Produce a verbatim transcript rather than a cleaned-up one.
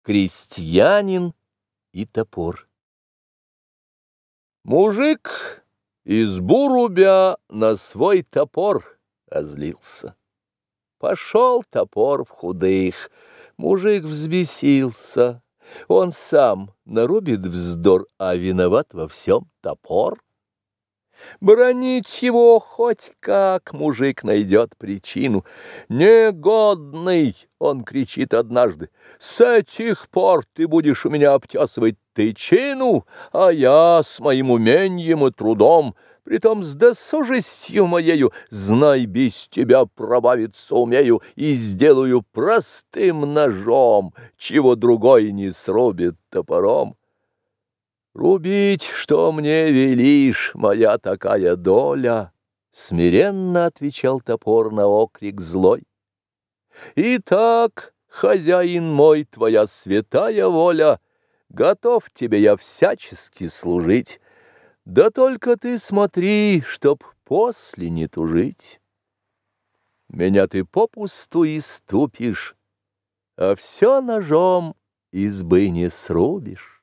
Крестьянин и топор. Мужик, избу рубя, на свой топор озлился. Пошел топор в худых, мужик взбесился. Он сам нарубит вздор, а виноват во всем топор. Бранить его хоть как мужик найдет причину. «Негодный!» — он кричит однажды. «С этих пор ты будешь у меня обтесывать тычину, а я с моим умением и трудом, притом с досужестью моею, знай, без тебя пробавиться умею, и сделаю простым ножом, чего другой не срубит топором». «Рубить, что мне велишь, моя такая доля», — смиренно отвечал топор на окрик злой. «Итак, хозяин мой, твоя святая воля, готов тебе я всячески служить, да только ты смотри, чтоб после не тужить. Меня ты попусту иступишь, а все ножом избы не срубишь».